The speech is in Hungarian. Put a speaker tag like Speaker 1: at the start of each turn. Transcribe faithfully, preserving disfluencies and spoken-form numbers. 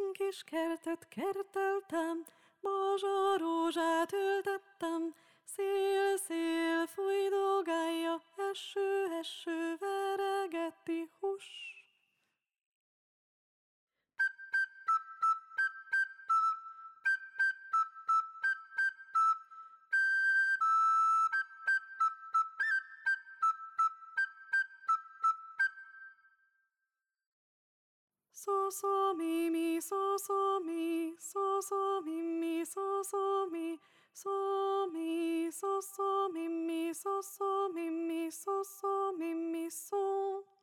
Speaker 1: kis kertet kerteltem, bazsa rózsát ültettem, szél, szél fújdogálja, eső, eső veregeti hús. So, so, mi, mi, so, so, mi, so, so, mi, mi, so, so, mi, so, mi, so, so, mi, mi, so, so, mi, mi, so, so, mi, mi, so.